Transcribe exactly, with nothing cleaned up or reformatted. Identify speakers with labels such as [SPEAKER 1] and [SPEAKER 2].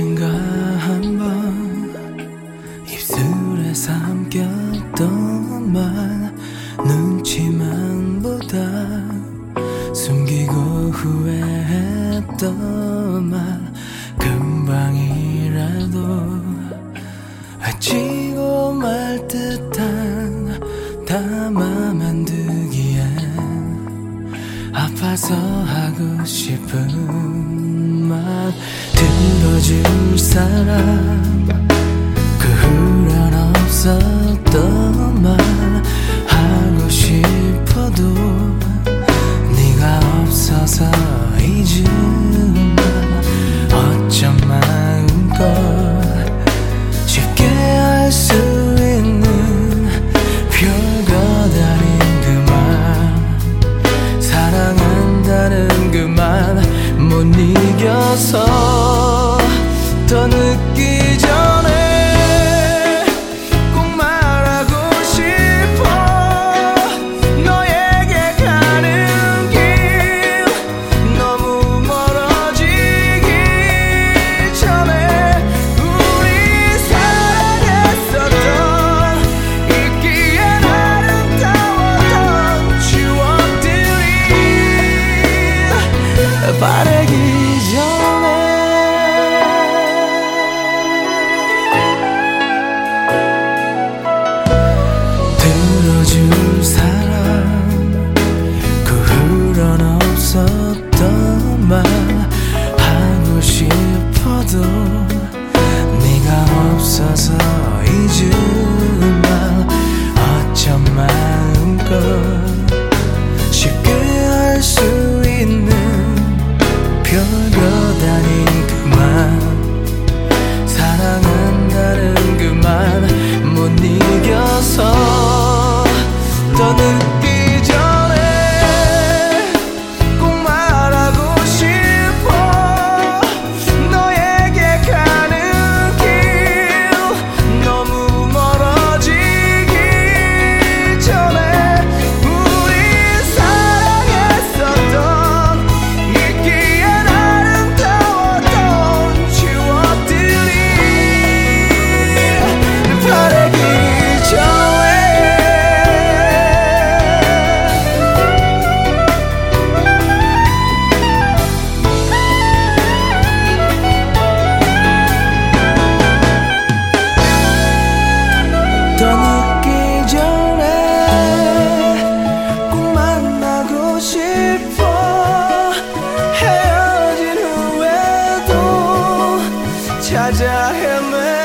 [SPEAKER 1] 언젠가 한번 입술에 삼켰던 말, 눈치만 보다 숨기고 후회했던 말, 금방이라도 외치고 말 듯한 담아만 두기엔 아파서 하고 싶은 말, 들어줄 사람 그 후련 없었던 말, 하고 싶어도 네가 없어서 잊은 말, 어쩜 마음껏 쉽게 알 수 있는 별거 아닌 그 말, 사랑한다는 그 말 못 이겨서 더 늦기 전에 꼭 말하고 싶어. 너에게 가는 길 너무 멀어지기 전에 우리 사랑했었던, 잊기엔 아름다웠던 추억들이 바래기 전에 들어줄 사람 그 후련 없었던 말, 하고 싶어도 네가 없어서 잊은 말, 어쩜 마음껏 쉽게 알 수 있는 별것 아닌 그 말, 사랑한다는 그 말 못 이겨서 더 늦기 전에 꼭 말하고 싶어. 너에게 가는 길 너무 멀어지기 전에 우리 사랑했었던, 잊기엔 아름다웠던 추억들이 바래기 전에 더 늦기 전에 꼭 만나고 싶어. 헤어진 후에도 찾아 헤매